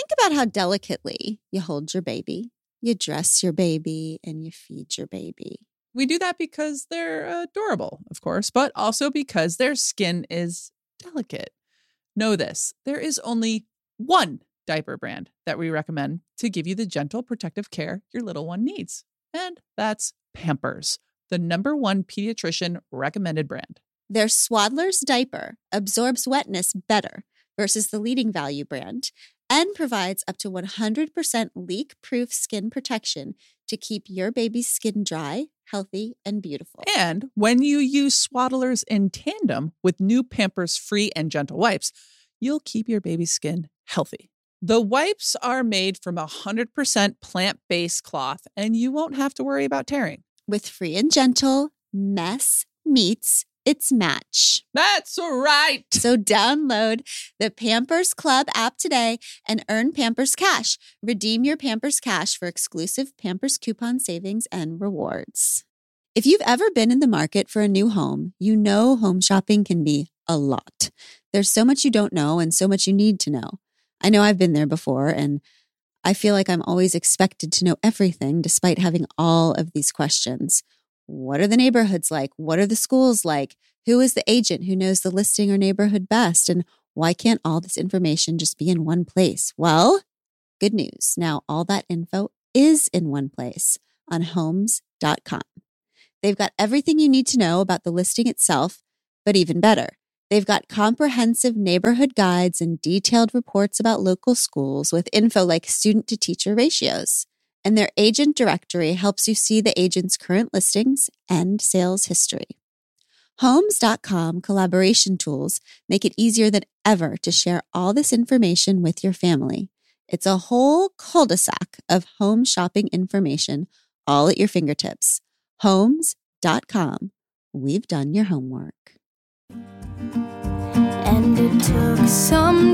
think about how delicately you hold your baby, you dress your baby, and you feed your baby. We do that because they're adorable, of course, but also because their skin is delicate. Know this, there is only one diaper brand that we recommend to give you the gentle protective care your little one needs. And that's Pampers, the #1 pediatrician recommended brand. Their Swaddler's diaper absorbs wetness better versus the leading value brand and provides up to 100% leak-proof skin protection to keep your baby's skin dry, healthy, and beautiful. And when you use Swaddlers in tandem with new Pampers Free and Gentle wipes, you'll keep your baby's skin healthy. The wipes are made from 100% plant-based cloth, and you won't have to worry about tearing. With Free and Gentle, mess meets its match. That's right. So download the Pampers Club app today and earn Pampers Cash. Redeem your Pampers Cash for exclusive Pampers coupon savings and rewards. If you've ever been in the market for a new home, you know home shopping can be a lot. There's so much you don't know and so much you need to know. I know I've been there before, and I feel like I'm always expected to know everything despite having all of these questions. What are the neighborhoods like? What are the schools like? Who is the agent who knows the listing or neighborhood best? And why can't all this information just be in one place? Well, good news. Now all that info is in one place on Homes.com. They've got everything you need to know about the listing itself, but even better, they've got comprehensive neighborhood guides and detailed reports about local schools with info like student-to-teacher ratios. And their agent directory helps you see the agent's current listings and sales history. Homes.com collaboration tools make it easier than ever to share all this information with your family. It's a whole cul-de-sac of home shopping information all at your fingertips. Homes.com. We've done your homework. And it took some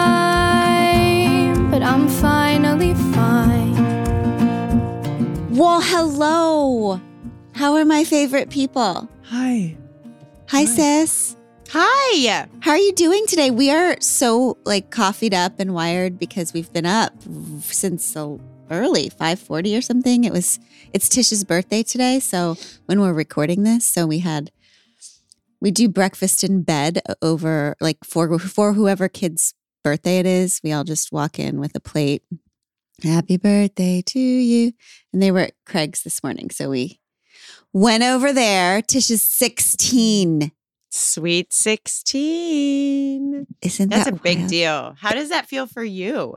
time, but I'm finally fine. Well, hello. How are my favorite people? Hi. Hi, sis. Hi. How are you doing today? We are so coffeeed up and wired because we've been up since so early, 5:40 or something. It's Tish's birthday today, so when we're recording this, so we do breakfast in bed over for whoever kid's birthday it is. We all just walk in with a plate. Happy birthday to you. And they were at Craig's this morning, so we went over there. Tish is 16. Sweet 16. Isn't That's that a big wild? deal. How does that feel for you?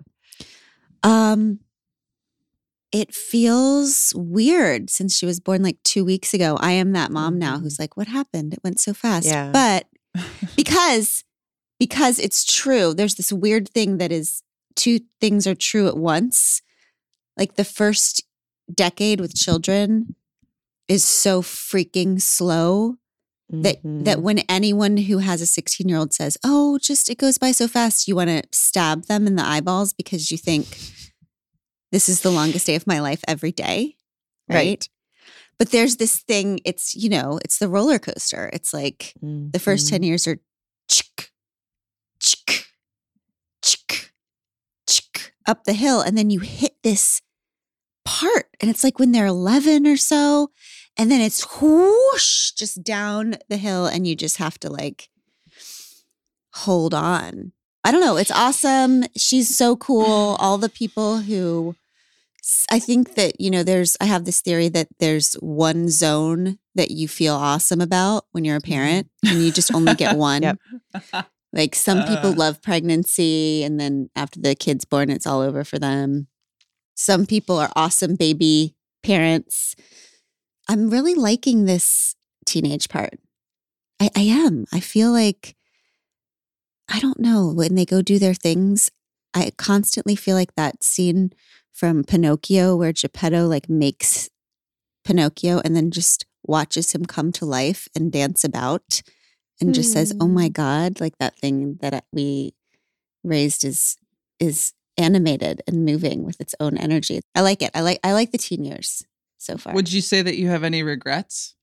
It feels weird since she was born 2 weeks ago. I am that mom now who's like, what happened? It went so fast. Yeah. But because it's true, there's this weird thing that is two things are true at once. Like the first decade with children is so freaking slow that when anyone who has a 16-year-old says, oh, just it goes by so fast, you want to stab them in the eyeballs because you think this is the longest day of my life every day. Right. But there's this thing, it's the roller coaster. It's like the first 10 years are chick, chick, chick, chick, up the hill. And then you hit this part and it's like when they're 11 or so, and then it's whoosh, just down the hill and you just have to hold on. I don't know. It's awesome. She's so cool. All the people who, I think that, I have this theory that there's one zone that you feel awesome about when you're a parent and you just only get one. Yep. Some people love pregnancy and then after the kid's born, it's all over for them. Some people are awesome baby parents. I'm really liking this teenage part. I am. I feel like, I don't know, when they go do their things, I constantly feel like that scene from Pinocchio where Geppetto makes Pinocchio and then just watches him come to life and dance about and just says, oh my God, that thing that we raised is animated and moving with its own energy. I like it. I like the teen years so far. Would you say that you have any regrets?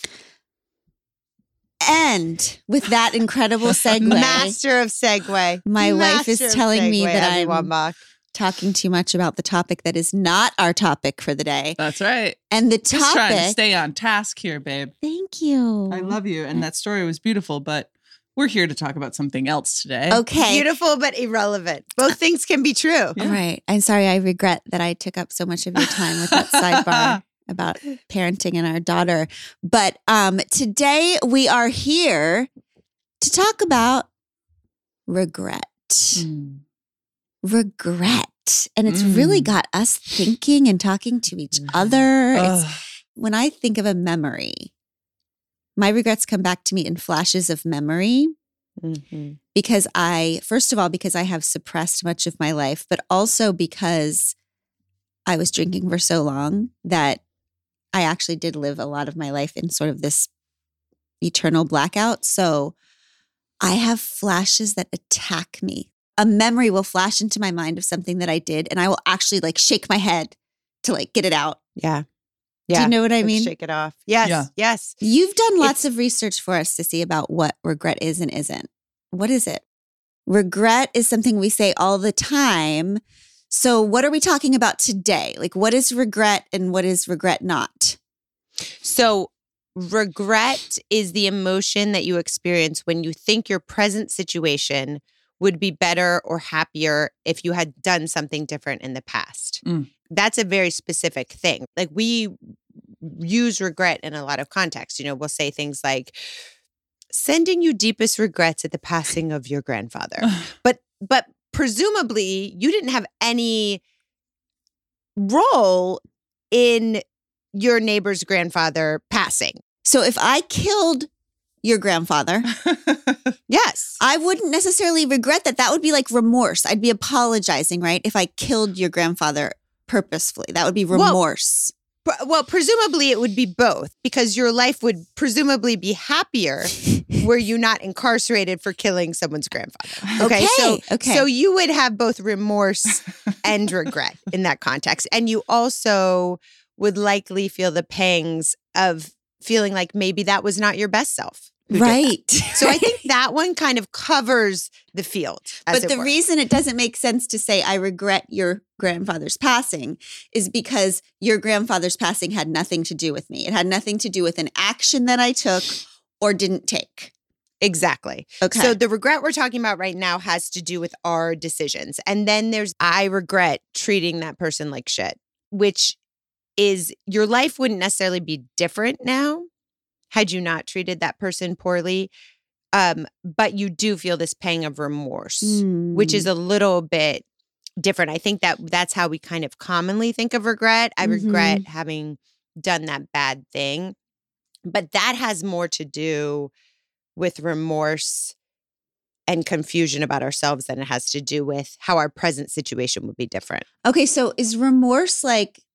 And with that incredible segue, Master of segue. my wife is telling me that I'm Wambach. talking too much about the topic that is not our topic for the day. That's right. And the Just trying to topic. stay on task here, babe. Thank you. I love you. And that story was beautiful, but we're here to talk about something else today. Okay. Beautiful but irrelevant. Both things can be true. Yeah. All right. I'm sorry. I regret that I took up so much of your time with that sidebar about parenting and our daughter. But today we are here to talk about regret. Mm. Regret. And it's really got us thinking and talking to each other. When I think of a memory, my regrets come back to me in flashes of memory Mm-hmm. because first of all, because I have suppressed much of my life, but also because I was drinking for so long that I actually did live a lot of my life in sort of this eternal blackout. So I have flashes that attack me. A memory will flash into my mind of something that I did, and I will actually like shake my head to like get it out. Yeah. Do you know what I Like, mean? shake it off. Yes. Yeah. Yes. You've done lots of research for us, Sissy, about what regret is and isn't. What is it? Regret is something we say all the time. So what are we talking about today? Like, what is regret and what is regret not? So regret is the emotion that you experience when you think your present situation would be better or happier if you had done something different in the past. Mm. That's a very specific thing. Like we use regret in a lot of contexts. You know, we'll say things like sending you deepest regrets at the passing of your grandfather. But presumably you didn't have any role in your neighbor's grandfather passing. So if I killed your grandfather, Yes. I wouldn't necessarily regret that. That would be like remorse. I'd be apologizing, right? If I killed your grandfather purposefully, that would be remorse. Well, presumably it would be both because your life would presumably be happier were you not incarcerated for killing someone's grandfather. Okay, So, okay. so you would have both remorse and regret in that context. And you also would likely feel the pangs of feeling like maybe that was not your best self. who did that. Right. So I think that one kind of covers the field. But the reason it doesn't make sense to say I regret your grandfather's passing is because your grandfather's passing had nothing to do with me. It had nothing to do with an action that I took or didn't take. Exactly. Okay. So the regret we're talking about right now has to do with our decisions. And then there's I regret treating that person like shit, which is your life wouldn't necessarily be different now had you not treated that person poorly. But you do feel this pang of remorse, which is a little bit different. I think that's how we kind of commonly think of regret. I regret having done that bad thing. But that has more to do with remorse and confusion about ourselves than it has to do with how our present situation would be different. Okay, so is remorse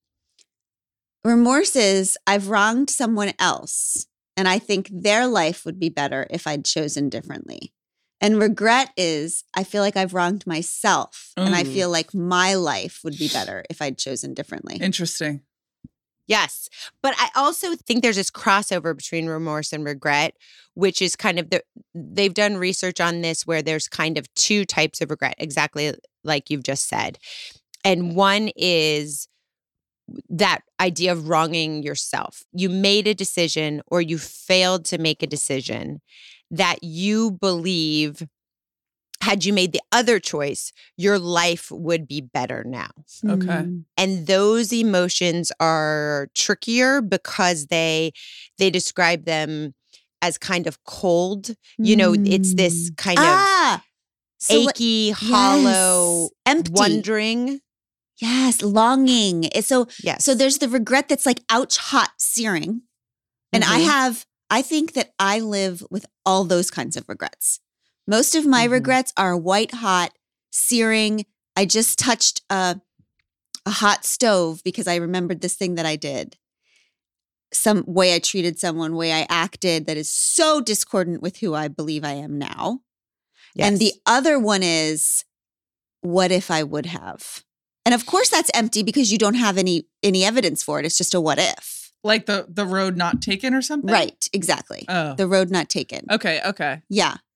remorse is I've wronged someone else and I think their life would be better if I'd chosen differently. And regret is I feel like I've wronged myself and I feel like my life would be better if I'd chosen differently. Interesting. Yes. But I also think there's this crossover between remorse and regret, which is kind of they've done research on this where there's kind of two types of regret, exactly like you've just said. And one is that idea of wronging yourself. You made a decision or you failed to make a decision that you believe had you made the other choice, your life would be better now. Okay. And those emotions are trickier because they describe them as kind of cold. You know, it's this kind of achy, hollow, empty. wondering. Yes, longing. So Yes. So there's the regret that's like ouch, hot, searing. And I think that I live with all those kinds of regrets. Most of my regrets are white hot, searing. I just touched a hot stove because I remembered this thing that I did. Some way I treated someone, way I acted that is so discordant with who I believe I am now. Yes. And the other one is, what if I would have? And of course that's empty because you don't have any evidence for it. It's just a what if. Like the road not taken or something? Right, exactly. Oh. The road not taken. Okay. Yeah.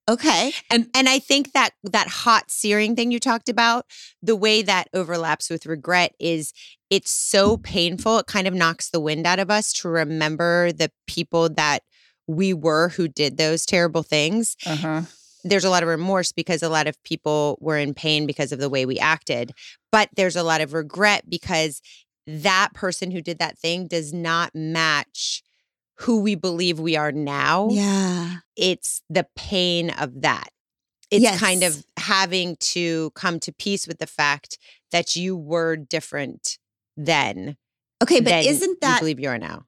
Okay. And I think that hot searing thing you talked about, the way that overlaps with regret is it's so painful. It kind of knocks the wind out of us to remember the people that we were who did those terrible things. Uh-huh. There's a lot of remorse because a lot of people were in pain because of the way we acted. But there's a lot of regret because that person who did that thing does not match who we believe we are now. Yeah. It's the pain of that. It's Yes. kind of having to come to peace with the fact that you were different then. Okay, but than isn't you that believe you are now?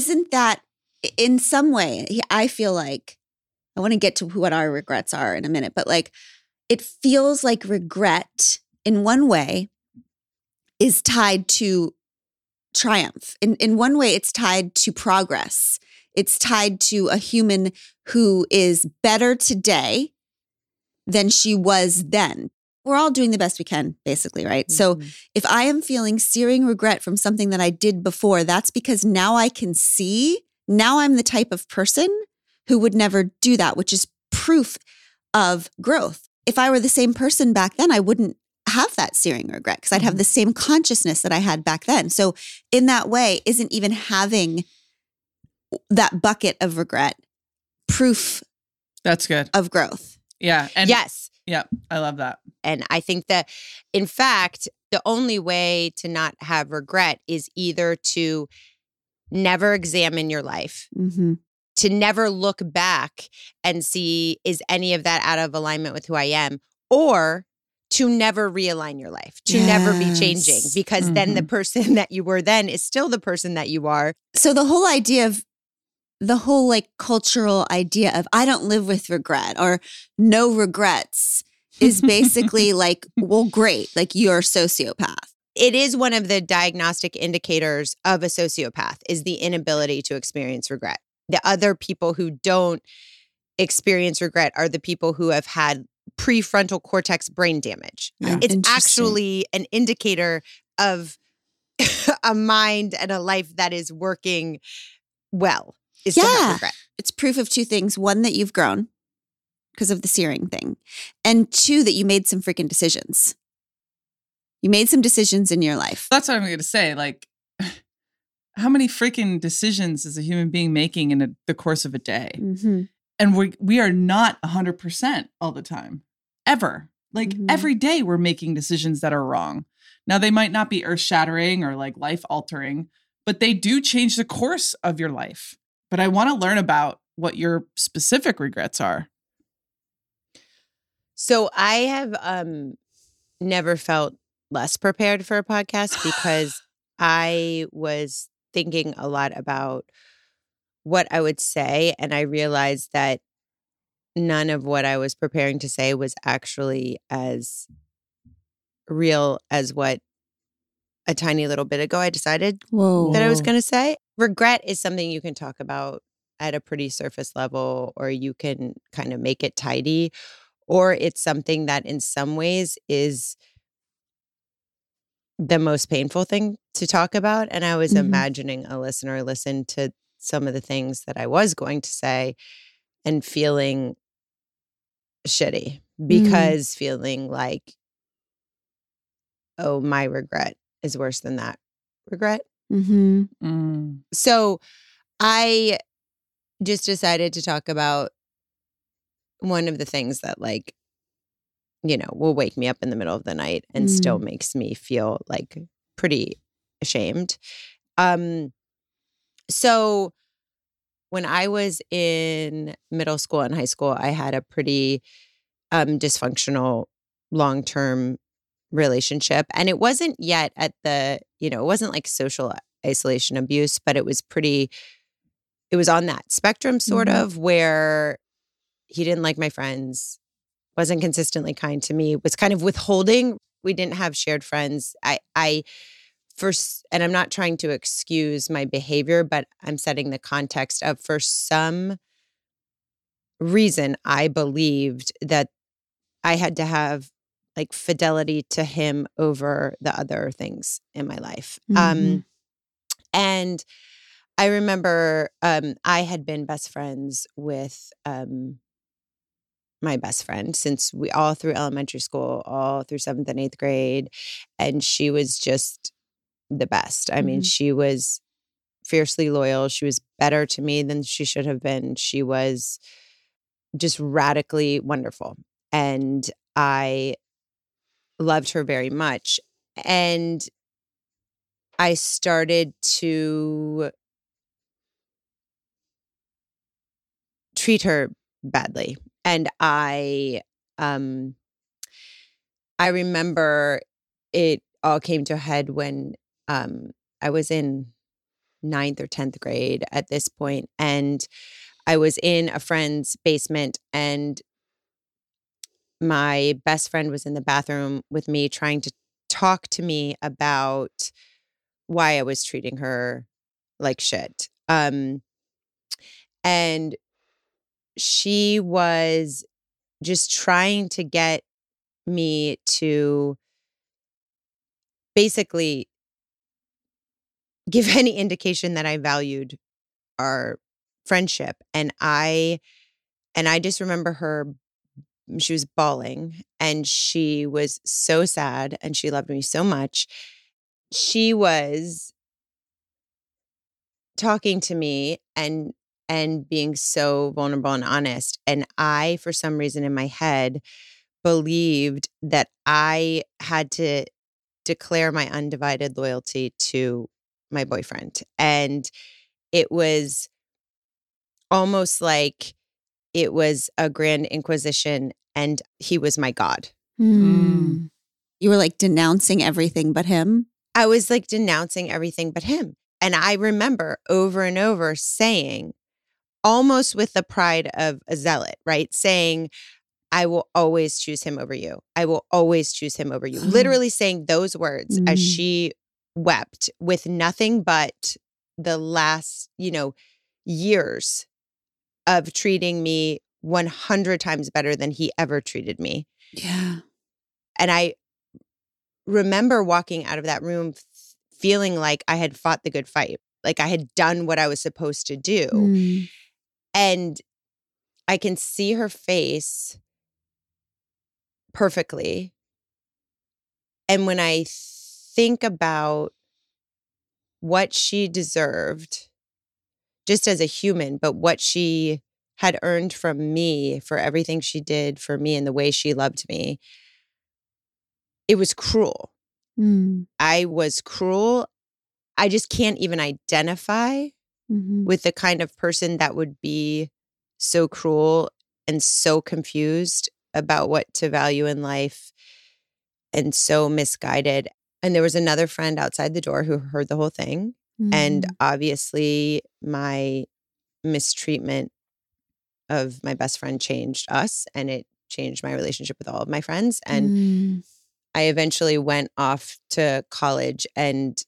in some way, I feel like, I want to get to what our regrets are in a minute, but like it feels like regret in one way is tied to triumph. In one way, it's tied to progress. It's tied to a human who is better today than she was then. We're all doing the best we can, basically, right? So if I am feeling searing regret from something that I did before, that's because now I can see, now I'm the type of person who would never do that, which is proof of growth. If I were the same person back then, I wouldn't have that searing regret because I'd have the same consciousness that I had back then. So in that way, isn't even having that bucket of regret proof That's good. of growth? Yeah. And Yes. yeah, I love that. And I think that, in fact, the only way to not have regret is either to never examine your life, Mm-hmm. to never look back and see, is any of that out of alignment with who I am? Or to never realign your life, to never be changing, Yes. because then the person that you were then is still the person that you are. So the whole idea of the whole like cultural idea of I don't live with regret or no regrets is basically like, well, great, like you're a sociopath. It is one of the diagnostic indicators of a sociopath is the inability to experience regret. The other people who don't experience regret are the people who have had prefrontal cortex brain damage. Yeah. It's Interesting. actually an indicator of a mind and a life that is working well. Is to have Yeah. regret. It's proof of two things. One, that you've grown because of the searing thing. And two, that you made some freaking decisions. You made some decisions in your life. That's what I'm going to say. Like, how many freaking decisions is a human being making in the course of a day? Mm-hmm. And we are not 100% all the time, ever. Like Mhm. every day we're making decisions that are wrong. Now, they might not be earth shattering or like life altering, but they do change the course of your life. But I want to learn about what your specific regrets are. So I have never felt less prepared for a podcast because I was thinking a lot about what I would say. And I realized that none of what I was preparing to say was actually as real as what a tiny little bit ago I decided Whoa. that I was Whoa. going to say. Regret is something you can talk about at a pretty surface level, or you can kind of make it tidy, or it's something that in some ways is the most painful thing to talk about. And I was Mhm. imagining a listener listen to some of the things that I was going to say and feeling shitty because feeling like, oh, my regret is worse than that regret. Mm-hmm. Mm. So I just decided to talk about one of the things that, like, you know, will wake me up in the middle of the night and still makes me feel like pretty ashamed. So when I was in middle school and high school, I had a pretty dysfunctional long-term relationship. And it wasn't yet at the, you know, it wasn't like social isolation abuse, but it was on that spectrum sort of, where he didn't like my friends, wasn't consistently kind to me, was kind of withholding. We didn't have shared friends. And I'm not trying to excuse my behavior, but I'm setting the context of, for some reason, I believed that I had to have like fidelity to him over the other things in my life. Mhm. And I remember I had been best friends with my best friend since we all through elementary school, all through 7th and 8th grade. And she was just the best. I mean, she was fiercely loyal. She was better to me than she should have been. She was just radically wonderful. And I loved her very much. And I started to treat her badly. And I remember it all came to a head when I was in 9th or 10th grade at this point, and I was in a friend's basement, and my best friend was in the bathroom with me trying to talk to me about why I was treating her like shit. And she was just trying to get me to basically give any indication that I valued our friendship. And I just remember her, she was bawling and she was so sad and she loved me so much. She was talking to me and being so vulnerable and honest. And I, for some reason in my head, believed that I had to declare my undivided loyalty to my boyfriend. And it was almost like it was a grand inquisition and he was my God. You were like denouncing everything but him? I was like denouncing everything but him. And I remember over and over saying, almost with the pride of a zealot, right? Saying, I will always choose him over you. I will always choose him over you. Literally saying those words as she wept with nothing but the last, years of treating me 100 times better than he ever treated me. Yeah. And I remember walking out of that room feeling like I had fought the good fight, like I had done what I was supposed to do. And I can see her face perfectly. And when I think about what she deserved, just as a human, but what she had earned from me for everything she did for me and the way she loved me, it was cruel. I was cruel. I just can't even identify with the kind of person that would be so cruel and so confused about what to value in life and so misguided. And there was another friend outside the door who heard the whole thing. And obviously my mistreatment of my best friend changed us, and it changed my relationship with all of my friends. And I eventually went off to college, and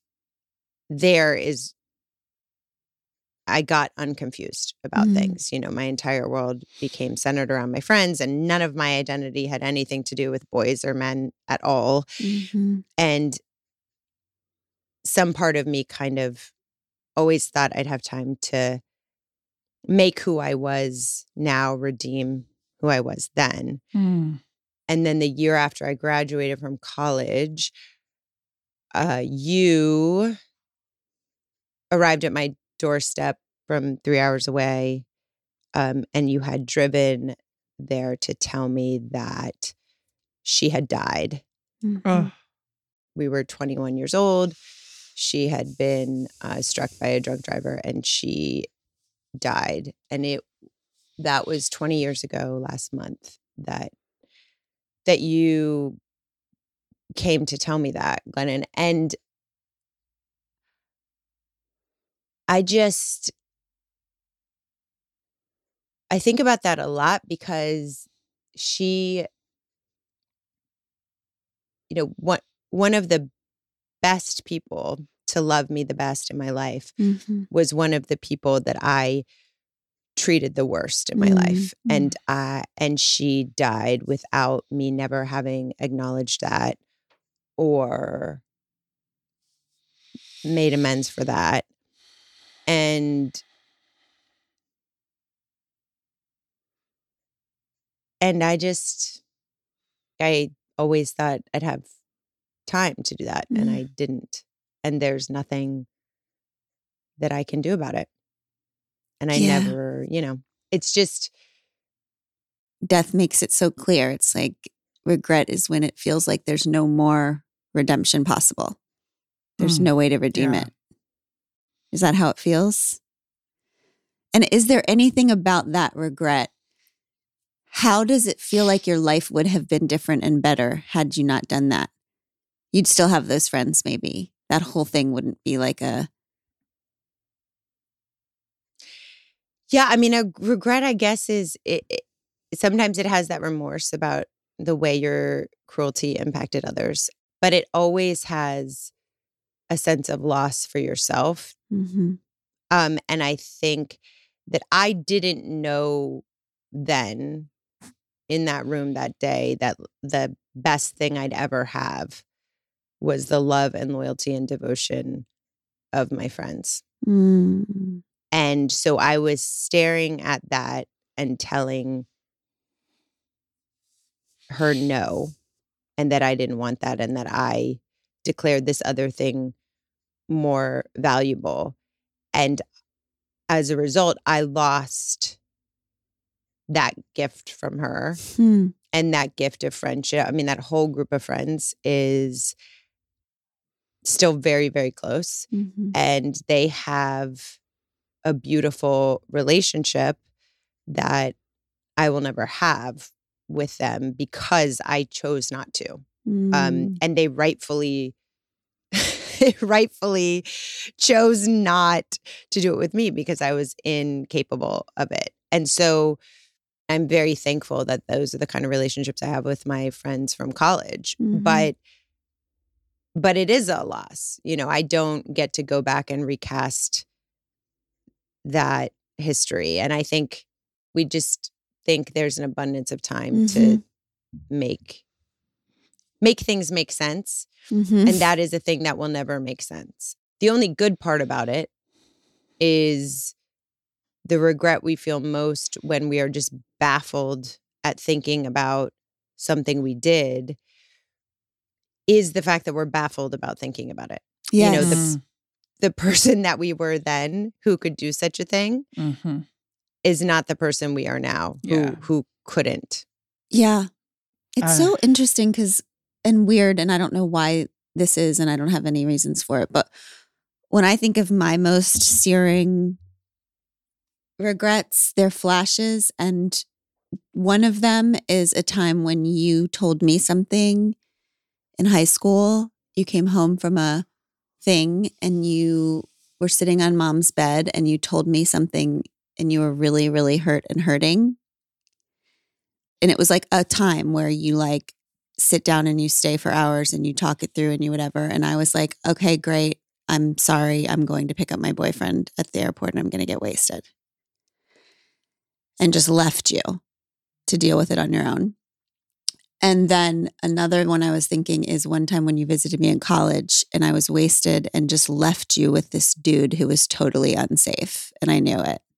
I got unconfused about things. My entire world became centered around my friends, and none of my identity had anything to do with boys or men at all. And some part of me kind of always thought I'd have time to make who I was now redeem who I was then. And then the year after I graduated from college, you arrived at my doorstep from 3 hours away, and you had driven there to tell me that she had died. We were 21 years old. She had been struck by a drunk driver, and she died. And that was 20 years ago last month that you came to tell me that, Glennon. And I think about that a lot because she, one of the best people to love me the best in my life was one of the people that I treated the worst in my life. And she died without me never having acknowledged that or made amends for that. And And I always thought I'd have time to do that, and I didn't. And there's nothing that I can do about it. And I never, it's just. Death makes it so clear. It's like regret is when it feels like there's no more redemption possible. There's no way to redeem it. Is that how it feels? And is there anything about that regret? How does it feel like your life would have been different and better had you not done that? You'd still have those friends, maybe. That whole thing wouldn't be like a... Yeah, I mean, a regret, I guess, is... sometimes it has that remorse about the way your cruelty impacted others, but it always has a sense of loss for yourself. Mm-hmm. And I think that I didn't know then in that room that day that the best thing I'd ever have was the love and loyalty and devotion of my friends. Mm. And so I was staring at that and telling her no, and that I didn't want that, and that I declared this other thing more valuable. And as a result, I lost that gift from her and that gift of friendship. I mean, that whole group of friends is still very, very close. Mm-hmm. And they have a beautiful relationship that I will never have with them because I chose not to. And they rightfully chose not to do it with me because I was incapable of it. And so I'm very thankful that those are the kind of relationships I have with my friends from college. Mm-hmm. But it is a loss. I don't get to go back and recast that history. And I think we just think there's an abundance of time to make things make sense. Mm-hmm. And that is a thing that will never make sense. The only good part about it is the regret we feel most when we are just baffled at thinking about something we did is the fact that we're baffled about thinking about it. Yes. The person that we were then who could do such a thing is not the person we are now who couldn't. Yeah. It's so interesting and weird, and I don't know why this is, and I don't have any reasons for it, but when I think of my most searing regrets, they're flashes, and one of them is a time when you told me something in high school. You came home from a thing and you were sitting on mom's bed and you told me something and you were really, really hurt and hurting. And it was like a time where you like sit down and you stay for hours and you talk it through and you whatever. And I was like, okay, great. I'm sorry. I'm going to pick up my boyfriend at the airport and I'm going to get wasted. And just left you to deal with it on your own. And then another one I was thinking is one time when you visited me in college and I was wasted and just left you with this dude who was totally unsafe. And I knew it.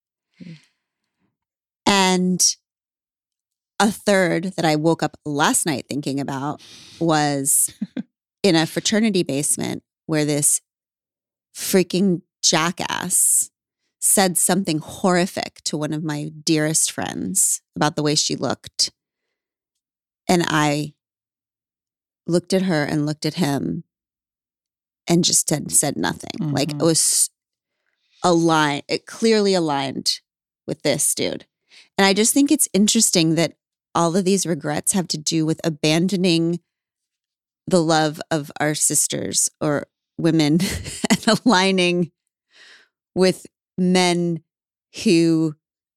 And a third that I woke up last night thinking about was in a fraternity basement where this freaking jackass said something horrific to one of my dearest friends about the way she looked. And I looked at her and looked at him and just said nothing. Mm-hmm. Like it was it clearly aligned with this dude. And I just think it's interesting that all of these regrets have to do with abandoning the love of our sisters or women and aligning with men who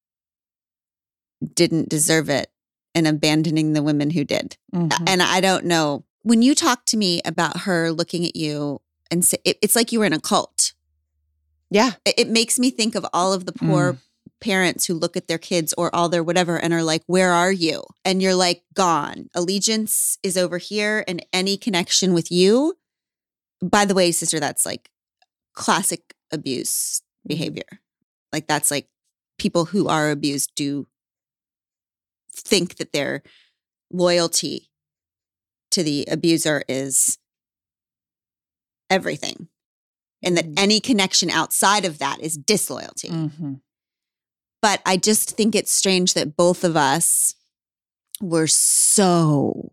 didn't deserve it and abandoning the women who did. Mm-hmm. And I don't know. When you talk to me about her looking at you and say, it's like you were in a cult. Yeah. It makes me think of all of the poor parents who look at their kids or all their whatever and are like, where are you? And you're like, gone. Allegiance is over here and any connection with you. By the way, sister, that's like classic abuse behavior. Like that's like people who are abused do think that their loyalty to the abuser is everything, and that any connection outside of that is disloyalty. Mm-hmm. But I just think it's strange that both of us were so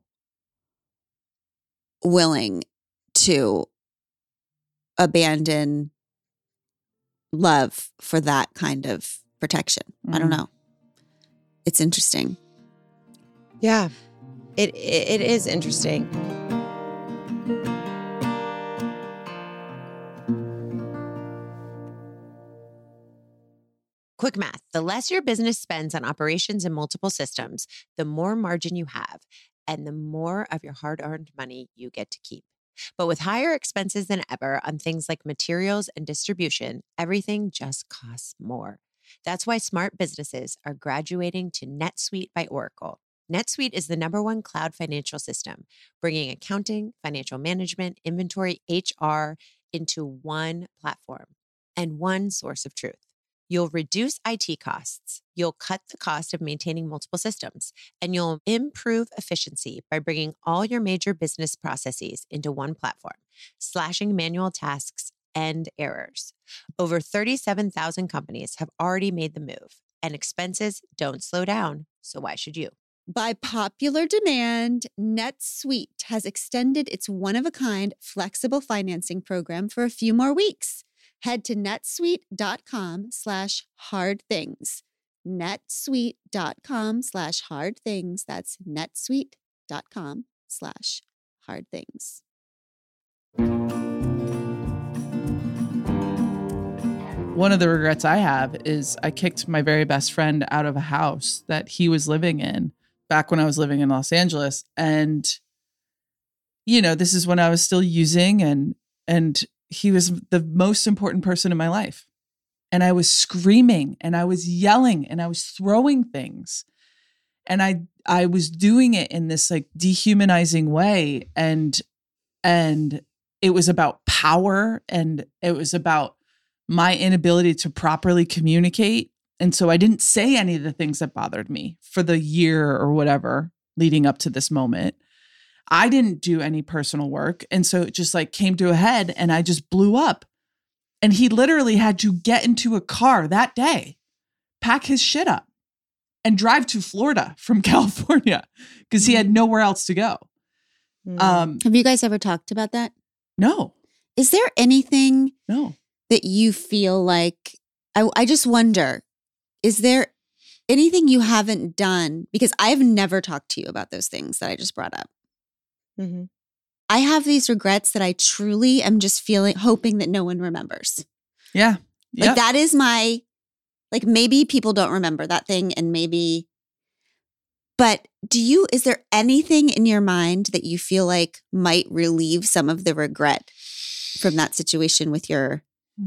willing to abandon love for that kind of protection. I don't know. It's interesting. Yeah, it is interesting. Quick math. The less your business spends on operations and multiple systems, the more margin you have and the more of your hard-earned money you get to keep. But with higher expenses than ever on things like materials and distribution, everything just costs more. That's why smart businesses are graduating to NetSuite by Oracle. NetSuite is the #1 cloud financial system, bringing accounting, financial management, inventory, HR into one platform and one source of truth. You'll reduce IT costs, you'll cut the cost of maintaining multiple systems, and you'll improve efficiency by bringing all your major business processes into one platform, slashing manual tasks and errors. Over 37,000 companies have already made the move, and expenses don't slow down, so why should you? By popular demand, NetSuite has extended its one-of-a-kind flexible financing program for a few more weeks. Head to netsuite.com/hardthings. netsuite.com/hardthings. That's netsuite.com/hardthings. One of the regrets I have is I kicked my very best friend out of a house that he was living in back when I was living in Los Angeles. And, you know, this is when I was still using and he was the most important person in my life. And I was screaming and I was yelling and I was throwing things. And I was doing it in this like dehumanizing way. And it was about power and it was about my inability to properly communicate. And so I didn't say any of the things that bothered me for the year or whatever leading up to this moment. I didn't do any personal work. And so it just like came to a head and I just blew up. And he literally had to get into a car that day, pack his shit up and drive to Florida from California because he had nowhere else to go. Have you guys ever talked about that? No. Is there anything No. that you feel like, I just wonder, is there anything you haven't done? Because I've never talked to you about those things that I just brought up. Mm-hmm. I have these regrets that I truly am just hoping that no one remembers. Yeah. Like that is my, like maybe people don't remember that thing and maybe, but is there anything in your mind that you feel like might relieve some of the regret from that situation with your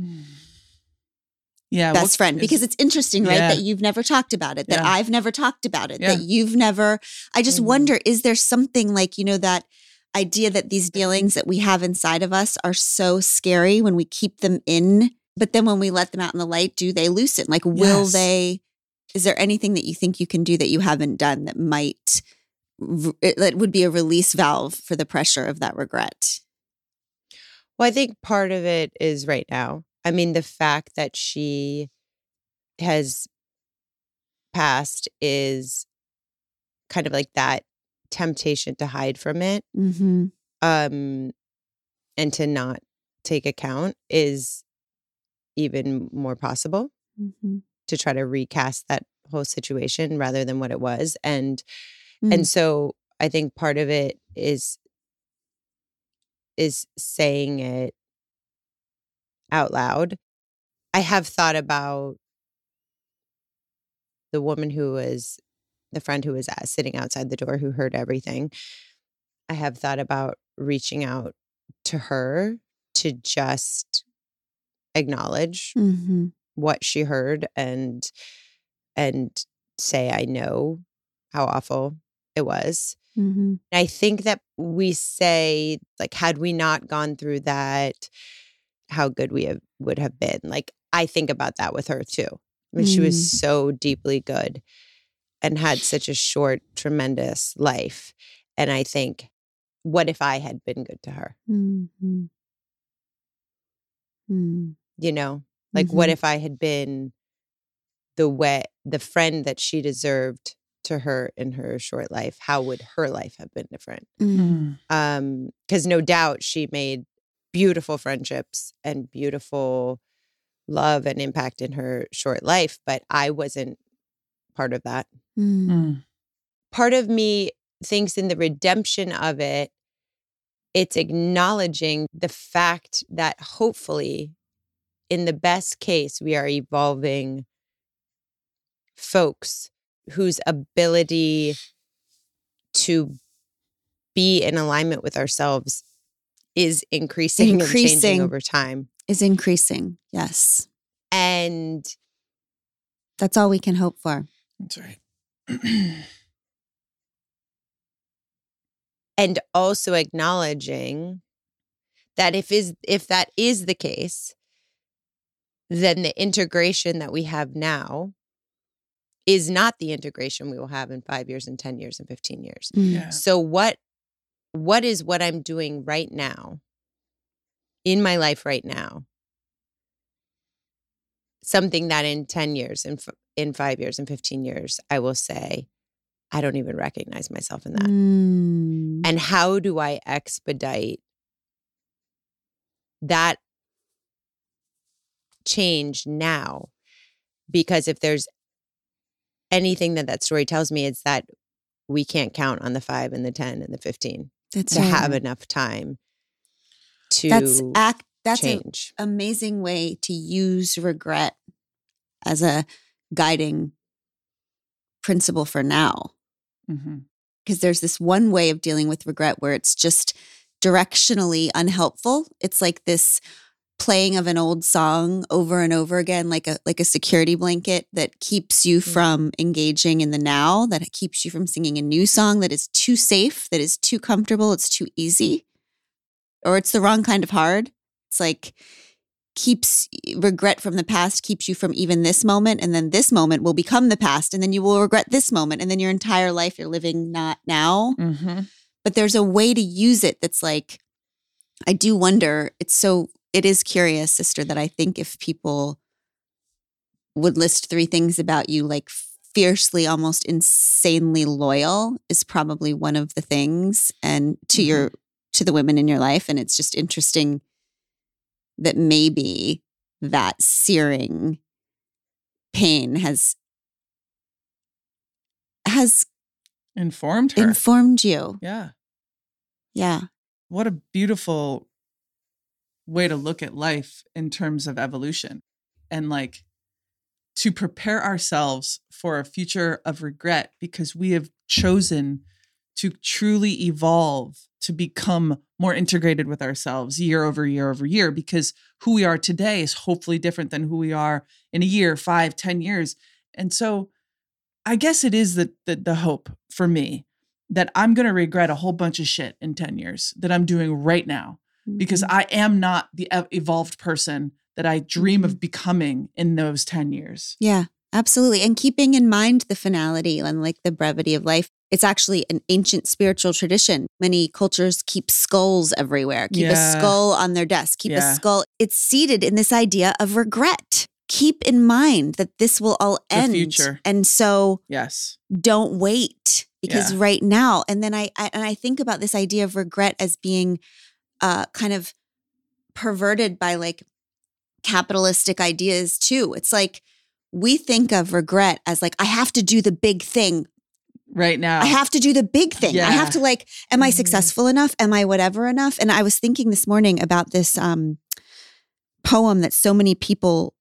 best friend? Because it's interesting, right? That you've never talked about it, that I've never talked about it, that you've never, I just wonder, is there something like, you know, that idea that these feelings that we have inside of us are so scary when we keep them in, but then when we let them out in the light, do they loosen? Like, will they, is there anything that you think you can do that you haven't done that might, that would be a release valve for the pressure of that regret? Well, I think part of it is right now. I mean, the fact that she has passed is kind of like that temptation to hide from it. Mm-hmm. And to not take account is even more possible, to try to recast that whole situation rather than what it was. And so I think part of it is saying it out loud. I have thought about the woman the friend who was sitting outside the door who heard everything. I have thought about reaching out to her to just acknowledge what she heard and say, I know how awful it was. I think that we say, like, had we not gone through that, how good would have been. Like, I think about that with her too. I mean, she was so deeply good. and had such a short, tremendous life. And I think, what if I had been good to her? Mm-hmm. Mm. You know, like what if I had been the friend that she deserved to her in her short life? How would her life have been different? Mm. Because no doubt she made beautiful friendships and beautiful love and impact in her short life, but I wasn't part of that. Part of me thinks in the redemption of it, it's acknowledging the fact that hopefully, in the best case, we are evolving folks whose ability to be in alignment with ourselves is increasing and changing over time. Is increasing, yes. And that's all we can hope for. That's right. And also acknowledging that if that is the case, then the integration that we have now is not the integration we will have in 5 years and 10 years and 15 years. Yeah. So what is what I'm doing right now in my life right now something that in 10 years, in 5 years and 15 years, I will say, I don't even recognize myself in that. And how do I expedite that change now? Because if there's anything that story tells me, it's that we can't count on the 5 and the 10 and the 15 to have enough time to that's change. An amazing way to use regret as a guiding principle for now. Because there's this one way of dealing with regret where it's just directionally unhelpful. It's like this playing of an old song over and over again, like a security blanket that keeps you from engaging in the now, that keeps you from singing a new song that is too safe, that is too comfortable, it's too easy, or it's the wrong kind of hard. It's like keeps regret from the past, keeps you from even this moment, and then this moment will become the past, and then you will regret this moment, and then your entire life you're living not now. But there's a way to use it that's like, I do wonder, it is curious, sister, that I think if people would list 3 things about you, like fiercely, almost insanely loyal is probably one of the things, and to the women in your life. And it's just interesting that maybe that searing pain has informed her. Informed you. Yeah. Yeah. What a beautiful way to look at life in terms of evolution, and like to prepare ourselves for a future of regret, because we have chosen to truly evolve, to become more integrated with ourselves year over year over year, because who we are today is hopefully different than who we are in a year, 5, 10 years. And so I guess it is the hope for me that I'm going to regret a whole bunch of shit in 10 years that I'm doing right now, because I am not the evolved person that I dream of becoming in those 10 years. Yeah, absolutely. And keeping in mind the finality and like the brevity of life. It's actually an ancient spiritual tradition. Many cultures keep skulls everywhere, keep a skull on their desk, keep a skull. It's seated in this idea of regret. Keep in mind that this will all end. The future. And so don't wait, because right now, and then I think about this idea of regret as being kind of perverted by like capitalistic ideas too. It's like we think of regret as like, I have to do the big thing right now. I have to do the big thing. I have to like, am I successful enough? Am I whatever enough? And I was thinking this morning about this poem that so many people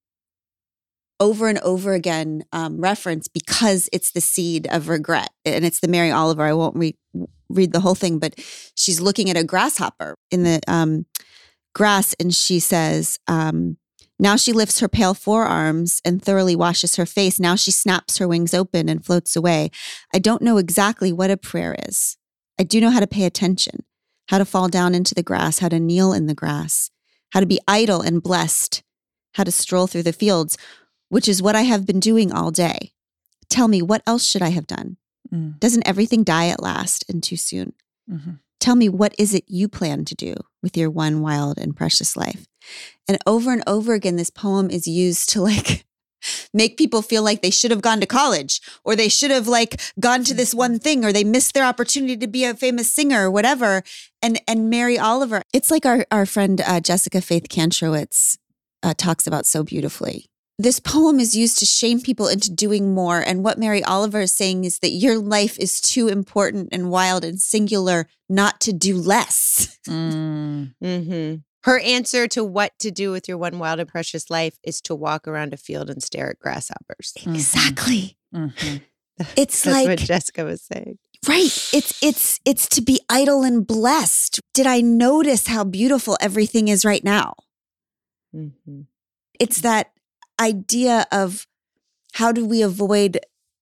over and over again reference, because it's the seed of regret. And it's the Mary Oliver. I won't read the whole thing, but she's looking at a grasshopper in the grass, and she says, now she lifts her pale forearms and thoroughly washes her face. Now she snaps her wings open and floats away. I don't know exactly what a prayer is. I do know how to pay attention, how to fall down into the grass, how to kneel in the grass, how to be idle and blessed, how to stroll through the fields, which is what I have been doing all day. tell me, what else should I have done? Mm. Doesn't everything die at last and too soon? Mm-hmm. Tell me, what is it you plan to do with your one wild and precious life? And over again, this poem is used to like make people feel like they should have gone to college, or they should have like gone to this one thing, or they missed their opportunity to be a famous singer or whatever. And Mary Oliver, it's like our friend Jessica Faith Kantrowitz talks about so beautifully. This poem is used to shame people into doing more. And what Mary Oliver is saying is that your life is too important and wild and singular not to do less. Mm. Mm-hmm. Her answer to what to do with your one wild and precious life is to walk around a field and stare at grasshoppers. Exactly. Mm-hmm. It's That's like what Jessica was saying. right. It's to be idle and blessed. Did I notice how beautiful everything is right now? Mm-hmm. It's that idea of how do we avoid,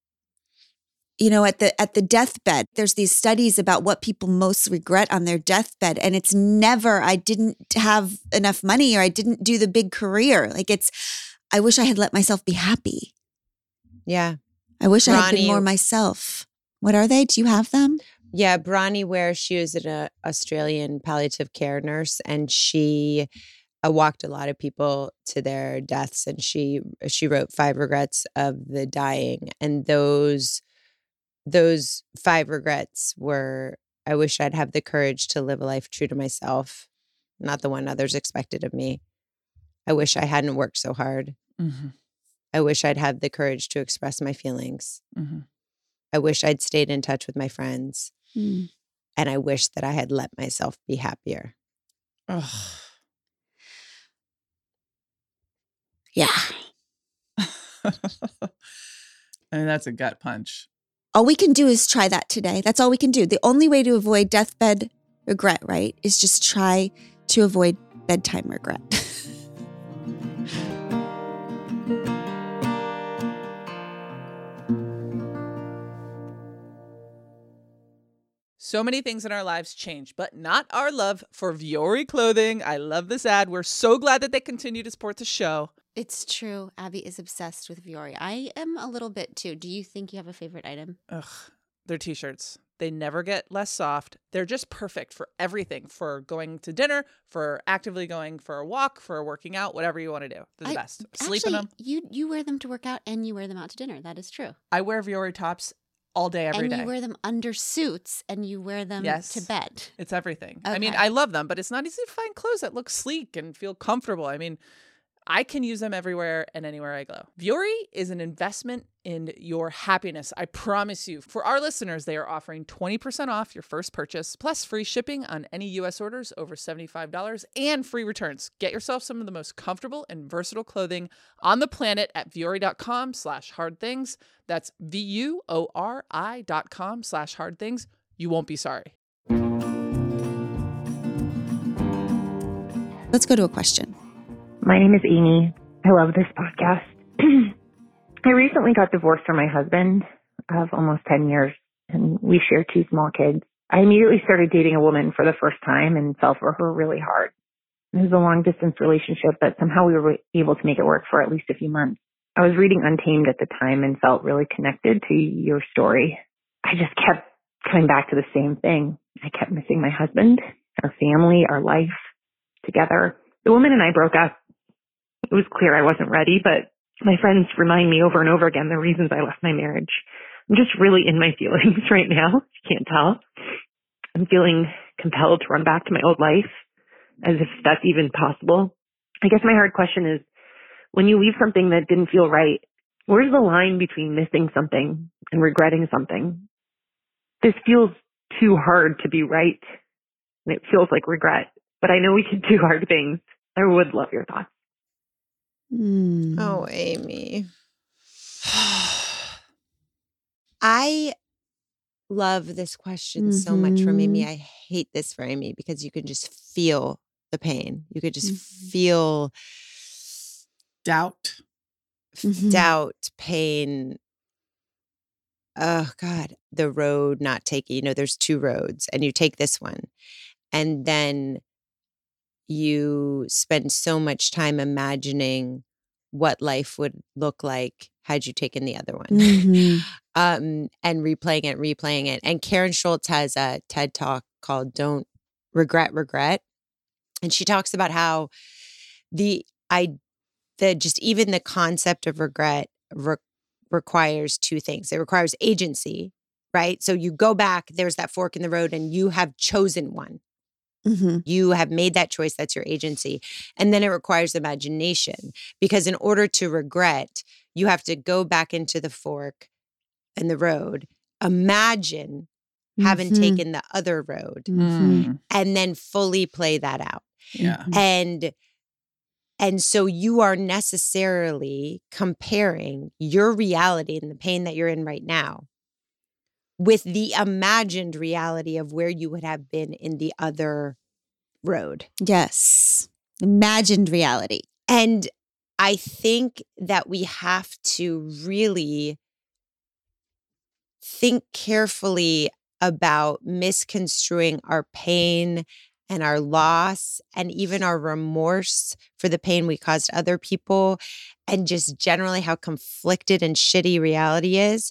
at the deathbed, there's these studies about what people most regret on their deathbed. And it's never, I didn't have enough money, or I didn't do the big career. Like I wish I had let myself be happy. Yeah. I wish I had been Ronnie- more myself. What are they? Do you have them? Yeah, Bronnie Ware, she was an Australian palliative care nurse, and she walked a lot of people to their deaths, and she wrote 5 regrets of the dying. And those 5 regrets were, I wish I'd have the courage to live a life true to myself, not the one others expected of me. I wish I hadn't worked so hard. Mm-hmm. I wish I'd have the courage to express my feelings. Mm-hmm. I wish I'd stayed in touch with my friends. Mm. And I wish that I had let myself be happier. Ugh. Yeah. I mean, that's a gut punch. All we can do is try that today. That's all we can do. The only way to avoid deathbed regret, right, is just try to avoid bedtime regret. So many things in our lives change, but not our love for Vuori clothing. I love this ad. We're so glad that they continue to support the show. It's true. Abby is obsessed with Vuori. I am a little bit too. Do you think you have a favorite item? Ugh, they're t-shirts. They never get less soft. They're just perfect for everything, for going to dinner, for actively going for a walk, for working out, whatever you want to do. They're the best. Sleep in them. You wear them to work out and you wear them out to dinner. That is true. I wear Vuori tops all day, every day. And you wear them under suits and you wear them to bed. It's everything. Okay. I mean, I love them, but it's not easy to find clothes that look sleek and feel comfortable. I mean, I can use them everywhere and anywhere I go. Vuori is an investment in your happiness. I promise you. For our listeners, they are offering 20% off your first purchase, plus free shipping on any U.S. orders over $75 and free returns. Get yourself some of the most comfortable and versatile clothing on the planet at vuori.com/hardthings. That's VUORI.com/hardthings. You won't be sorry. Let's go to a question. My name is Amy. I love this podcast. I recently got divorced from my husband of almost 10 years, and we share 2 small kids. I immediately started dating a woman for the first time and fell for her really hard. It was a long-distance relationship, but somehow we were able to make it work for at least a few months. I was reading Untamed at the time and felt really connected to your story. I just kept coming back to the same thing. I kept missing my husband, our family, our life together. The woman and I broke up. It was clear I wasn't ready, but my friends remind me over and over again the reasons I left my marriage. I'm just really in my feelings right now. You can't tell. I'm feeling compelled to run back to my old life, as if that's even possible. I guess my hard question is, when you leave something that didn't feel right, where's the line between missing something and regretting something? This feels too hard to be right, and it feels like regret. But I know we can do hard things. I would love your thoughts. Oh, Amy. I love this question so much from Amy. I hate this for Amy because you can just feel the pain. You could just feel doubt, pain. Oh, God. The road not taking, there's 2 roads and you take this one. And then you spend so much time imagining what life would look like had you taken the other one? Mhm. And replaying it. And Karen Schultz has a TED Talk called Don't Regret. And she talks about how just even the concept of regret requires two things. It requires agency, right? So you go back, there's that fork in the road, and you have chosen one. Mhm. You have made that choice. That's your agency. And then it requires imagination, because in order to regret, you have to go back into the fork in the road, imagine having Mhm. taken the other road, Mhm. and then fully play that out. Yeah. And so you are necessarily comparing your reality and the pain that you're in right now with the imagined reality of where you would have been in the other road. Yes. Imagined reality. And I think that we have to really think carefully about misconstruing our pain and our loss and even our remorse for the pain we caused other people, and just generally how conflicted and shitty reality is,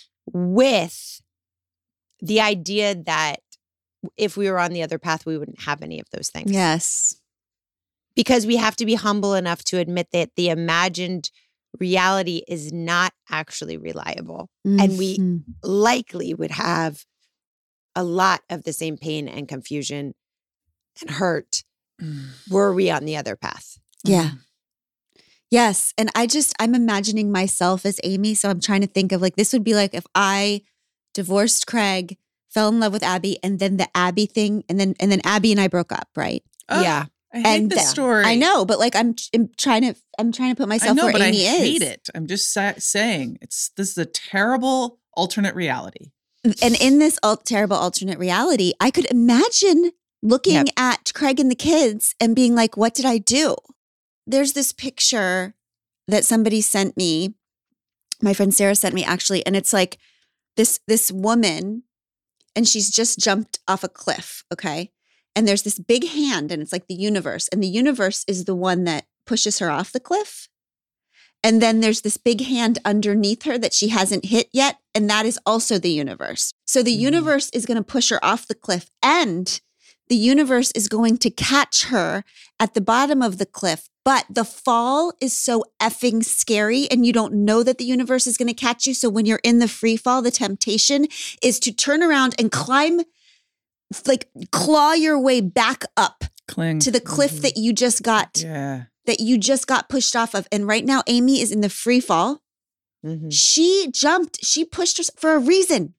with the idea that if we were on the other path, we wouldn't have any of those things. Yes. Because we have to be humble enough to admit that the imagined reality is not actually reliable. And we Mhm. likely would have a lot of the same pain and confusion and hurt were we on the other path. Yeah. Yes. And I'm imagining myself as Amy. So I'm trying to think of, like, this would be like if I divorced Craig, fell in love with Abby, and then the Abby thing, and then Abby and I broke up, right? Yeah. I hate And this story. I know, but like I'm trying to put I myself know, where but Amy I is. hate it. I'm just saying this is a terrible alternate reality. And in this terrible alternate reality, I could imagine looking at Craig and the kids and being like, what did I do? There's this picture that somebody sent me. My friend Sarah sent me, actually. And it's like this woman, and she's just jumped off a cliff. Okay. And there's this big hand, and it's like the universe. And the universe is the one that pushes her off the cliff. And then there's this big hand underneath her that she hasn't hit yet. And that is also the universe. So the universe is going to push her off the cliff, and the universe is going to catch her at the bottom of the cliff. But the fall is so effing scary, and you don't know that the universe is going to catch you. So when you're in the free fall, the temptation is to turn around and climb, like claw your way back up Cling to the cliff that you just got. Yeah. That you just got pushed off of. And right now, Amy is in the free fall. She jumped. She pushed her for a reason.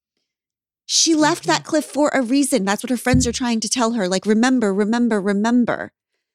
She left that cliff for a reason. That's what her friends are trying to tell her. Like, remember, remember, remember.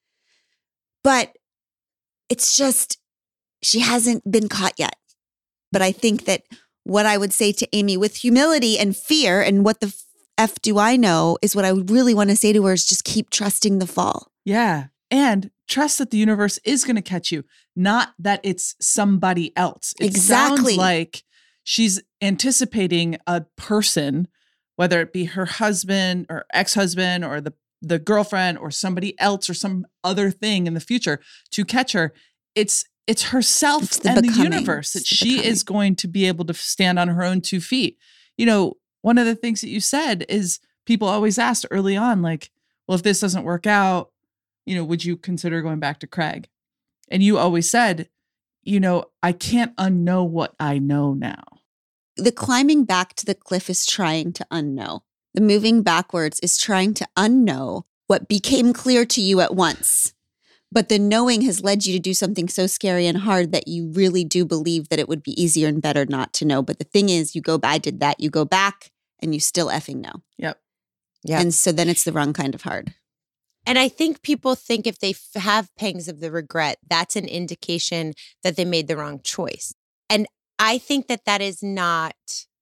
But it's just, she hasn't been caught yet. But I think that what I would say to Amy with humility and fear, and what the F do I know, is what I really want to say to her is just keep trusting the fall. Yeah. And trust that the universe is going to catch you, not that it's somebody else. It Exactly. sounds like she's anticipating a person, whether it be her husband or ex-husband or the girlfriend or somebody else or some other thing in the future to catch her. It's herself and the universe that she is going to be able to stand on her own 2 feet. You know, one of the things that you said is people always asked early on, like, well, if this doesn't work out, you know, would you consider going back to Craig? And you always said, you know, I can't unknow what I know now. The climbing back to the cliff is trying to unknow. The moving backwards is trying to unknow what became clear to you at once. But the knowing has led you to do something so scary and hard that you really do believe that it would be easier and better not to know. But the thing is, I did that. You go back and you still effing know. Yep. Yeah. And so then it's the wrong kind of hard. And I think people think if they have pangs of the regret, that's an indication that they made the wrong choice. And I think that is not,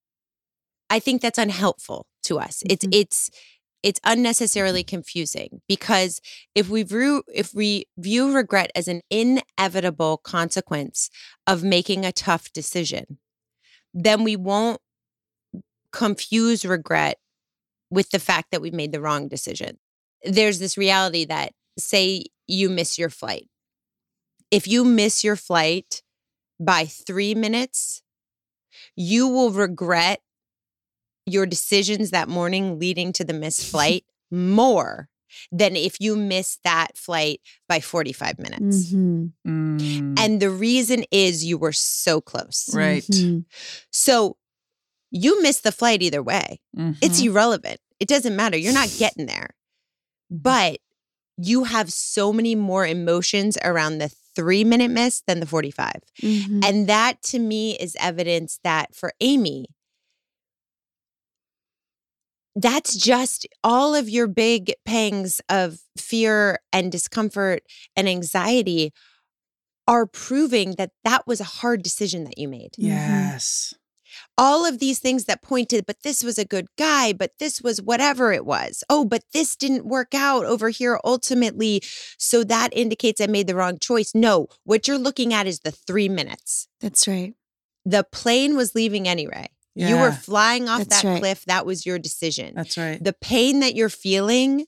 I think that's unhelpful to us. It's unnecessarily confusing, because if we view regret as an inevitable consequence of making a tough decision, then we won't confuse regret with the fact that we made the wrong decision. There's this reality that, say you miss your flight. If you miss your flight, by 3 minutes, you will regret your decisions that morning leading to the missed flight more than if you miss that flight by 45 minutes. And the reason is you were so close. Right. So you missed the flight either way. It's irrelevant. It doesn't matter. You're not getting there. But you have so many more emotions around the 3-minute miss than the 45. And that to me is evidence that for Amy, that's just all of your big pangs of fear and discomfort and anxiety are proving that that was a hard decision that you made. Yes. All of these things that pointed, but this was a good guy, but this was whatever it was. Oh, but this didn't work out over here ultimately. So that indicates I made the wrong choice. No, what you're looking at is the 3 minutes. That's right. The plane was leaving anyway. You were flying off that cliff. That was your decision. That's right. The pain that you're feeling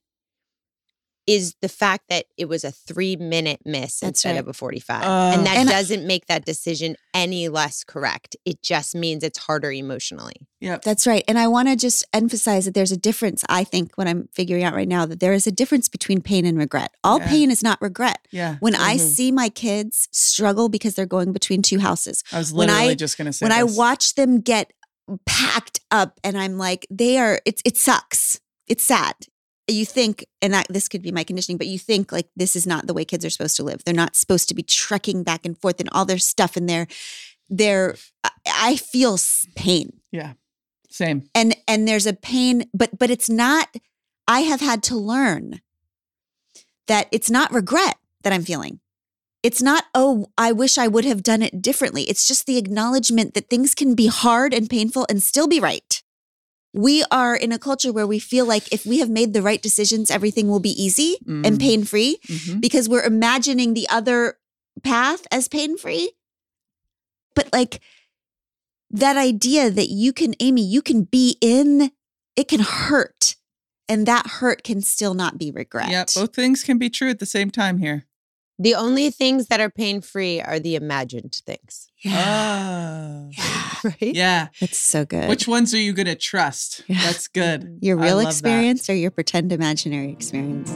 is the fact that it was a 3-minute miss instead of a 45. And that doesn't make that decision any less correct. It just means it's harder emotionally. Yep. That's right. And I want to just emphasize that there's a difference, I think, what I'm figuring out right now, that there is a difference between pain and regret. All pain is not regret. Yeah. When I see my kids struggle because they're going between two houses. I was literally just going to say When this. I watch them get packed up and I'm like, it sucks. It's sad. You think, and this could be my conditioning, but you think like this is not the way kids are supposed to live. They're not supposed to be trekking back and forth and all their stuff in there. I feel pain. Yeah. Same. And there's a pain, but it's not, I have had to learn that it's not regret that I'm feeling. It's not, oh, I wish I would have done it differently. It's just the acknowledgement that things can be hard and painful and still be right. We are in a culture where we feel like if we have made the right decisions, everything will be easy and pain-free because we're imagining the other path as pain-free. But like that idea that you can, Amy, you can be in, it can hurt. And that hurt can still not be regret. Yeah, both things can be true at the same time here. The only things that are pain-free are the imagined things. Yeah. Right? Yeah. That's so good. Which ones are you going to trust? Yeah. That's good. Your I real love experience or your pretend imaginary experience?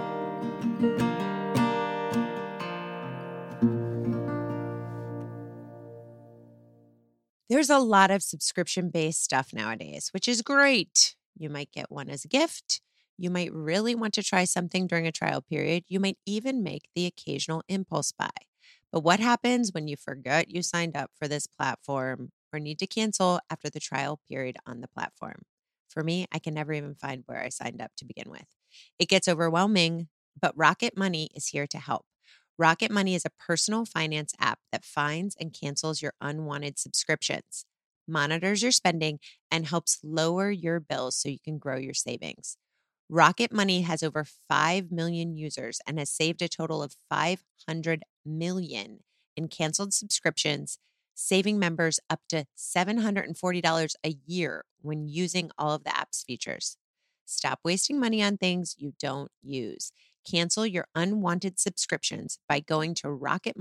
There's a lot of subscription-based stuff nowadays, which is great. You might get one as a gift. You might really want to try something during a trial period. You might even make the occasional impulse buy. But what happens when you forget you signed up for this platform or need to cancel after the trial period on the platform? For me, I can never even find where I signed up to begin with. It gets overwhelming, but Rocket Money is here to help. Rocket Money is a personal finance app that finds and cancels your unwanted subscriptions, monitors your spending, and helps lower your bills so you can grow your savings. Rocket Money has over 5 million users and has saved a total of $500 million in canceled subscriptions, saving members up to $740 a year when using all of the app's features. Stop wasting money on things you don't use. Cancel your unwanted subscriptions by going to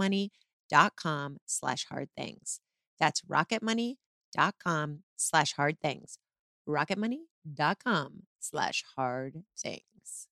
rocketmoney.com/hardthings. That's rocketmoney.com/hardthings. rocketmoney.com/hardthings.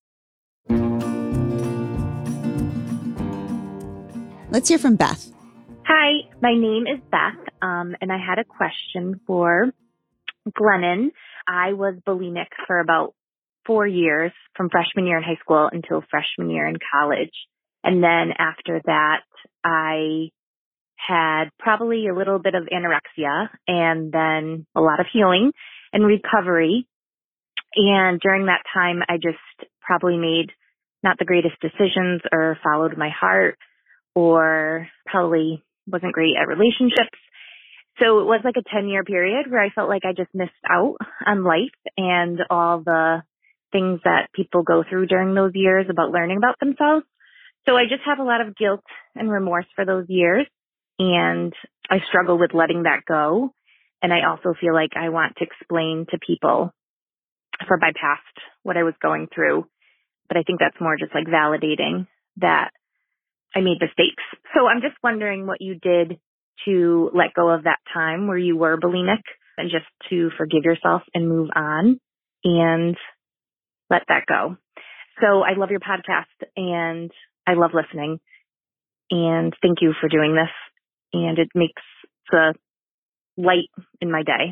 Let's hear from Beth. Hi, my name is Beth, and I had a question for Glennon. I was bulimic for about 4 years, from freshman year in high school until freshman year in college. And then after that, I had probably a little bit of anorexia and then a lot of healing and recovery. And during that time, I just probably made not the greatest decisions or followed my heart or probably wasn't great at relationships. So it was like a 10-year period where I felt like I just missed out on life and all the things that people go through during those years about learning about themselves. So I just have a lot of guilt and remorse for those years. And I struggle with letting that go. And I also feel like I want to explain to people for my past what I was going through. But I think that's more just like validating that I made mistakes. So I'm just wondering what you did to let go of that time where you were bulimic and just to forgive yourself and move on and let that go. So I love your podcast and I love listening. And thank you for doing this. And it makes the light in my day.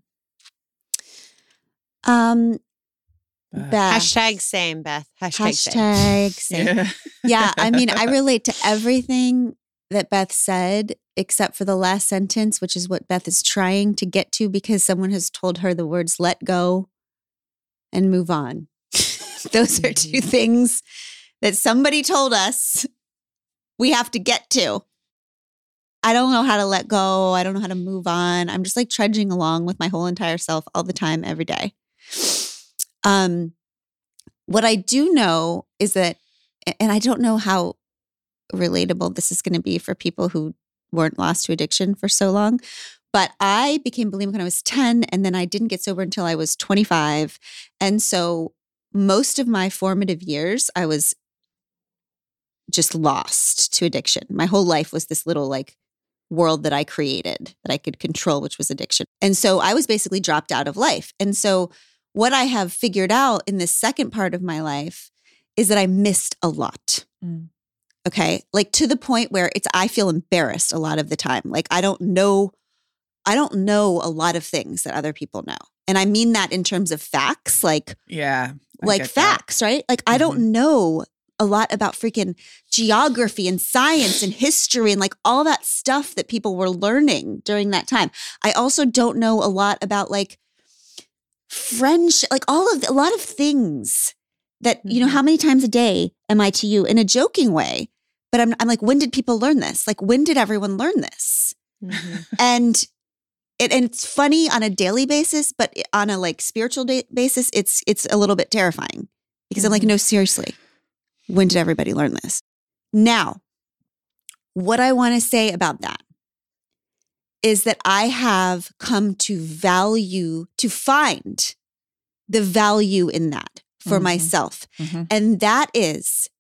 Beth. Hashtag same, Beth. Hashtag same. Hashtag same. Yeah. Yeah, I mean, I relate to everything that Beth said, except for the last sentence, which is what Beth is trying to get to because someone has told her the words let go and move on. Those are two things that somebody told us we have to get to. I don't know how to let go. I don't know how to move on. I'm just like trudging along with my whole entire self all the time, every day. What I do know is that, and I don't know how relatable this is going to be for people who weren't lost to addiction for so long, but I became bulimic when I was 10, and then I didn't get sober until I was 25. And so most of my formative years, I was just lost to addiction. My whole life was this little like world that I created that I could control, which was addiction. And so I was basically dropped out of life. And so what I have figured out in this second part of my life is that I missed a lot. Okay. Like to the point where I feel embarrassed a lot of the time. Like I don't know a lot of things that other people know. And I mean that in terms of facts, like facts, right? Like I don't know a lot about freaking geography and science and history and like all that stuff that people were learning during that time. I also don't know a lot about like friendship, like a lot of things that, you know, how many times a day am I to you in a joking way? But I'm like, when did people learn this? Like, when did everyone learn this? And it's funny on a daily basis, but on a like spiritual basis, it's a little bit terrifying because I'm like, no, seriously, when did everybody learn this? Now, what I want to say about that is that I have come to find the value in that for myself. And that is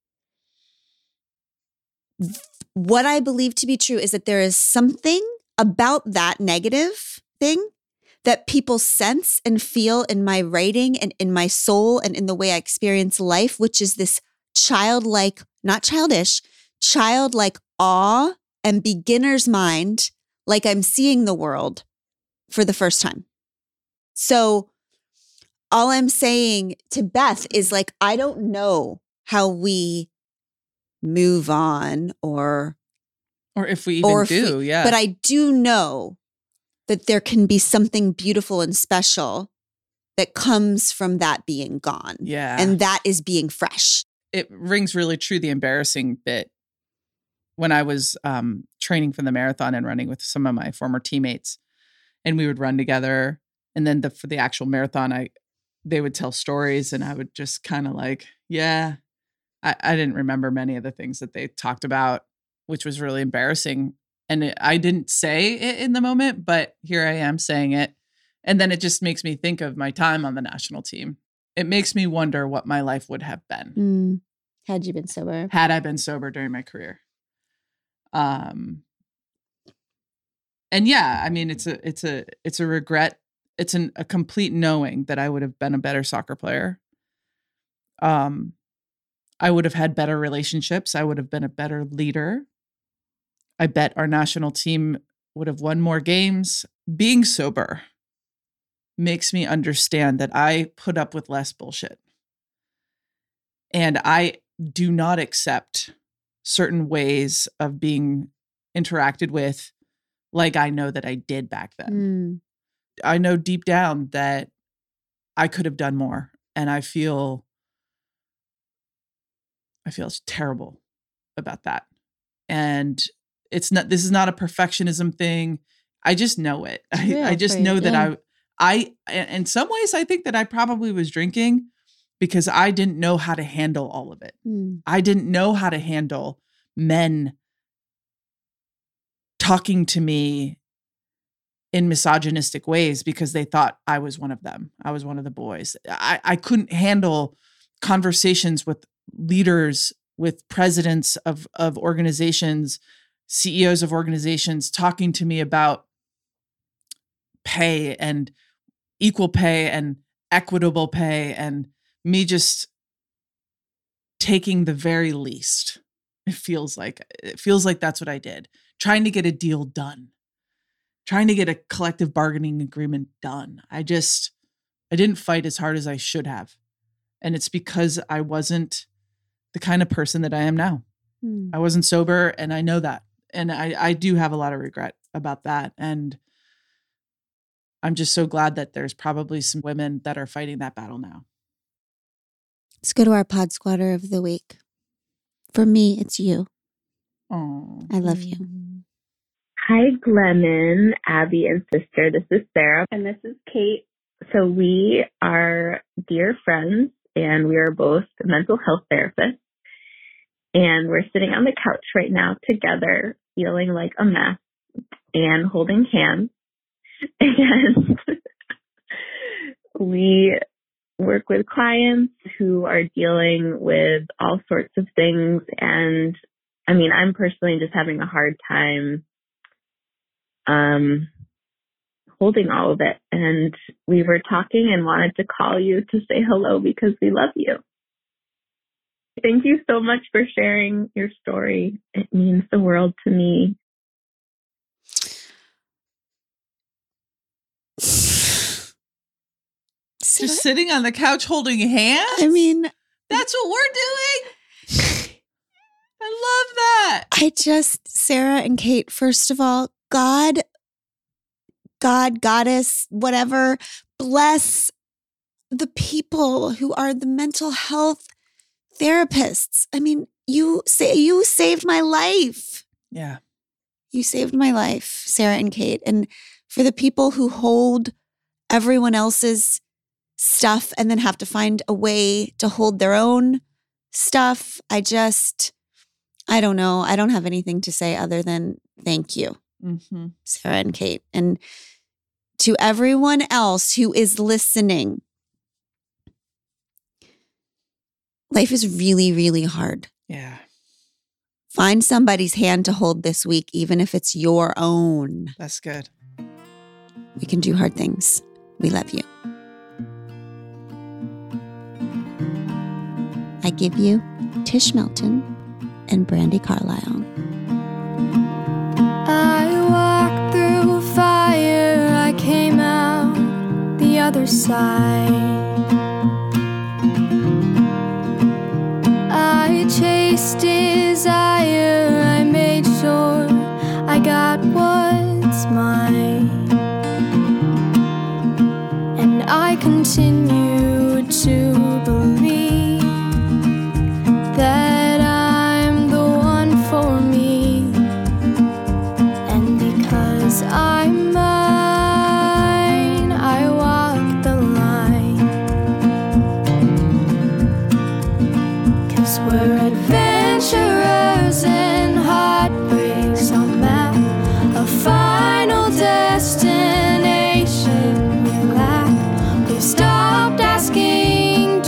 what I believe to be true is that there is something about that negative thing that people sense and feel in my writing and in my soul and in the way I experience life, which is this childlike, not childish, childlike awe and beginner's mind, like I'm seeing the world for the first time. So all I'm saying to Beth is like, I don't know how we move on or if we even do. But I do know that there can be something beautiful and special that comes from that being gone. Yeah. And that is being fresh. It rings really true, the embarrassing bit. When I was training for the marathon and running with some of my former teammates, and we would run together, and then for the actual marathon, they would tell stories, and I would just kind of like, I didn't remember many of the things that they talked about, which was really embarrassing. And I didn't say it in the moment, but here I am saying it. And then it just makes me think of my time on the national team. It makes me wonder what my life would have been. Had you been sober? Had I been sober during my career. And yeah, I mean, it's a regret. It's a complete knowing that I would have been a better soccer player. I would have had better relationships. I would have been a better leader. I bet our national team would have won more games. Being sober makes me understand that I put up with less bullshit. And I do not accept certain ways of being interacted with like I know that I did back then. I know deep down that I could have done more. And I feel terrible about that. And this is not a perfectionism thing. I just know it. I just know that I, in some ways, I think that I probably was drinking because I didn't know how to handle all of it. I didn't know how to handle men talking to me in misogynistic ways because they thought I was one of them. I was one of the boys. I couldn't handle conversations with leaders, with presidents of organizations CEOs of organizations talking to me about pay and equal pay and equitable pay, and me just taking the very least. It feels like that's what I did. Trying to get a deal done. Trying to get a collective bargaining agreement done. I didn't fight as hard as I should have. And it's because I wasn't the kind of person that I am now. I wasn't sober, and I know that. And I do have a lot of regret about that. And I'm just so glad that there's probably some women that are fighting that battle now. Let's go to our pod squatter of the week. For me, it's you. Oh, I love you. Hi, Glennon, Abby, and sister. This is Sarah. And this is Kate. So we are dear friends, and we are both mental health therapists. And we're sitting on the couch right now together, feeling like a mess and holding hands. And we work with clients who are dealing with all sorts of things. And I mean, I'm personally just having a hard time holding all of it. And we were talking and wanted to call you to say hello because we love you. Thank you so much for sharing your story. It means the world to me. Just sitting on the couch holding hands? I mean, that's what we're doing. I love that. Sarah and Kate, first of all, God, goddess, whatever, bless the people who are the mental health therapists. I mean, you saved my life. Yeah. You saved my life, Sarah and Kate. And for the people who hold everyone else's stuff and then have to find a way to hold their own stuff, I don't know. I don't have anything to say other than thank you, Sarah and Kate. And to everyone else who is listening, life is really, really hard. Yeah. Find somebody's hand to hold this week, even if it's your own. That's good. We can do hard things. We love you. I give you Tish Melton and Brandi Carlile. I walked through fire, I came out the other side. I chased desire, I made sure I got what's mine. And I continue to believe that I'm the one for me. And because I'm mine, I walk the line. 'Cause we're adventurers and heartbreaks on map, a final destination we lack. We've stopped asking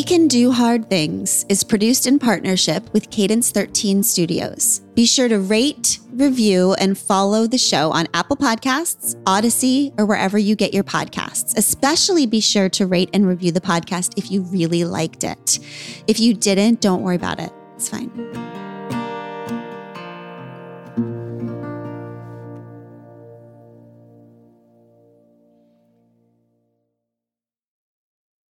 We Can Do Hard Things is produced in partnership with Cadence 13 Studios. Be sure to rate, review, and follow the show on Apple Podcasts, Odyssey, or wherever you get your podcasts. Especially be sure to rate and review the podcast if you really liked it. If you didn't, don't worry about it. It's fine.